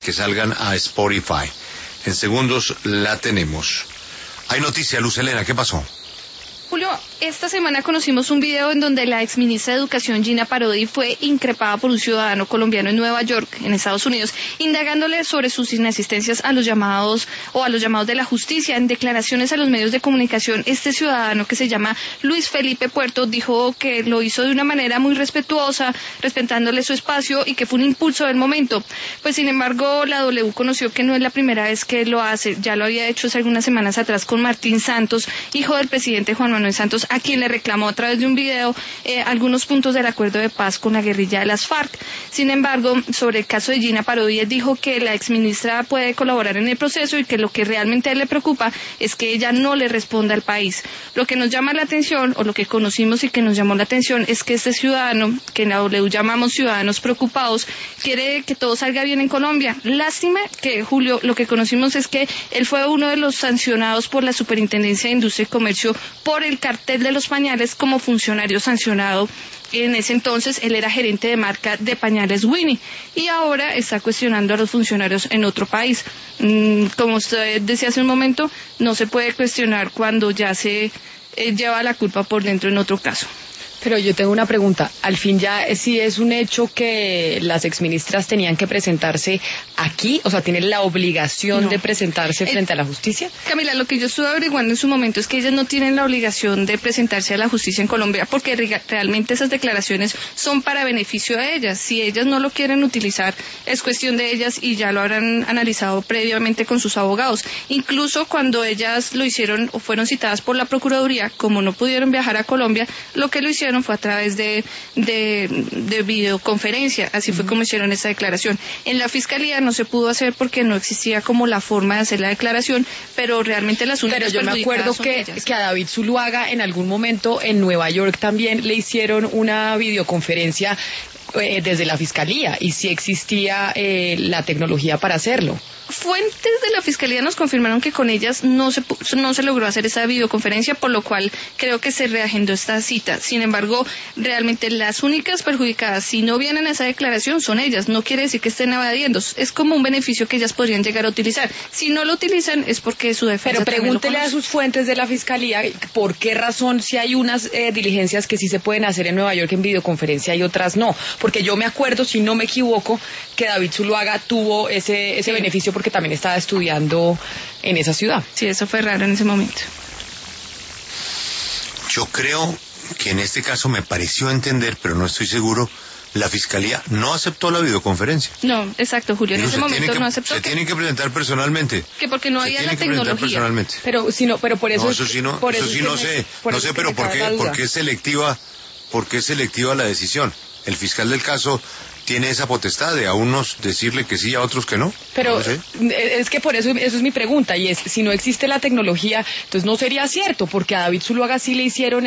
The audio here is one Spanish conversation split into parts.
que salgan a Spotify. En segundos la tenemos. Hay noticia, Luz Helena, ¿qué pasó? Julio, esta semana conocimos un video en donde la exministra de Educación Gina Parodi fue increpada por un ciudadano colombiano en Nueva York, en Estados Unidos, indagándole sobre sus inasistencias a los llamados de la justicia. En declaraciones a los medios de comunicación, este ciudadano, que se llama Luis Felipe Puerto, dijo que lo hizo de una manera muy respetuosa, respetándole su espacio, y que fue un impulso del momento. Pues sin embargo, la W conoció que no es la primera vez que lo hace. Ya lo había hecho hace algunas semanas atrás con Martín Santos, hijo del presidente Juan Manuel Santos, a quien le reclamó a través de un video algunos puntos del acuerdo de paz con la guerrilla de las FARC. Sin embargo, sobre el caso de Gina Parodi, él dijo que la exministra puede colaborar en el proceso y que lo que realmente a él le preocupa es que ella no le responda al país. Lo que nos llama la atención, o lo que conocimos y que nos llamó la atención, es que este ciudadano, que en la W llamamos ciudadanos preocupados, quiere que todo salga bien en Colombia. Lástima que, Julio, lo que conocimos es que él fue uno de los sancionados por la Superintendencia de Industria y Comercio por el cartel de los pañales como funcionario sancionado. En ese entonces él era gerente de marca de pañales Winnie y ahora está cuestionando a los funcionarios en otro país. Como usted decía hace un momento, no se puede cuestionar cuando ya se lleva la culpa por dentro en otro caso. Pero yo tengo una pregunta. Al fin ya sí es un hecho que las exministras tenían que presentarse aquí, o sea, tienen la obligación de presentarse frente a la justicia. Camila, lo que yo estuve averiguando en su momento es que ellas no tienen la obligación de presentarse a la justicia en Colombia, porque realmente esas declaraciones son para beneficio de ellas. Si ellas no lo quieren utilizar, es cuestión de ellas y ya lo habrán analizado previamente con sus abogados. Incluso cuando ellas lo hicieron o fueron citadas por la Procuraduría, como no pudieron viajar a Colombia, lo que lo hicieron fue a través de videoconferencia. Así fue como hicieron esa declaración. En la Fiscalía no se pudo hacer porque no existía como la forma de hacer la declaración, pero realmente las únicas perjudicadas. Pero yo me acuerdo que a David Zuluaga en algún momento en Nueva York también le hicieron una videoconferencia desde la Fiscalía, y sí existía la tecnología para hacerlo. Fuentes de la Fiscalía nos confirmaron que con ellas no se logró hacer esa videoconferencia, por lo cual creo que se reagendó esta cita. Sin embargo, realmente las únicas perjudicadas, si no vienen a esa declaración, son ellas. No quiere decir que estén evadiendo. Es como un beneficio que ellas podrían llegar a utilizar. Si no lo utilizan, es porque su defensa. Pero pregúntele a sus fuentes de la Fiscalía por qué razón, si hay unas diligencias que sí se pueden hacer en Nueva York en videoconferencia y otras no. Porque yo me acuerdo, si no me equivoco, que David Zuluaga tuvo ese beneficio porque también estaba estudiando en esa ciudad. Sí, eso fue raro en ese momento. Yo creo que en este caso me pareció entender, pero no estoy seguro, la Fiscalía no aceptó la videoconferencia. No, exacto, Julio, en ese momento no aceptó. Se tienen que presentar personalmente. Que porque no había la tecnología. Pero por eso. No, eso sí no sé, pero ¿por qué es selectiva la decisión? El fiscal del caso tiene esa potestad de a unos decirle que sí, a otros que no. Pero no sé. Es que por eso es mi pregunta, y es, si no existe la tecnología, entonces no sería cierto, porque a David Zuluaga sí le hicieron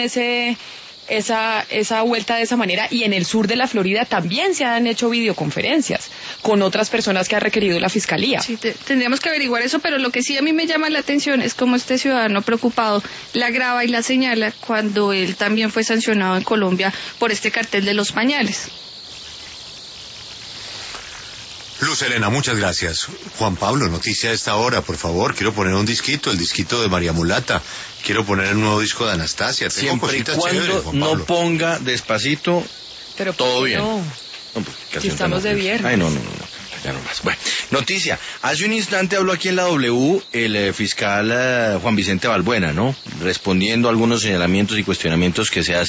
esa vuelta de esa manera, y en el sur de la Florida también se han hecho videoconferencias con otras personas que ha requerido la Fiscalía. Sí, tendríamos que averiguar eso, pero lo que sí a mí me llama la atención es cómo este ciudadano preocupado la graba y la señala cuando él también fue sancionado en Colombia por este cartel de los pañales. Luz Helena, muchas gracias. Juan Pablo, noticia a esta hora, por favor. Quiero poner un disquito, el disquito de María Mulata. Quiero poner el nuevo disco de Anastasia. Siempre y cuando no ponga Despacito, pero todo bien. No, si estamos de viernes. Ay, no, ya no más. Bueno, noticia. Hace un instante habló aquí en la W el fiscal Juan Vicente Balbuena, ¿no? Respondiendo a algunos señalamientos y cuestionamientos que se hacen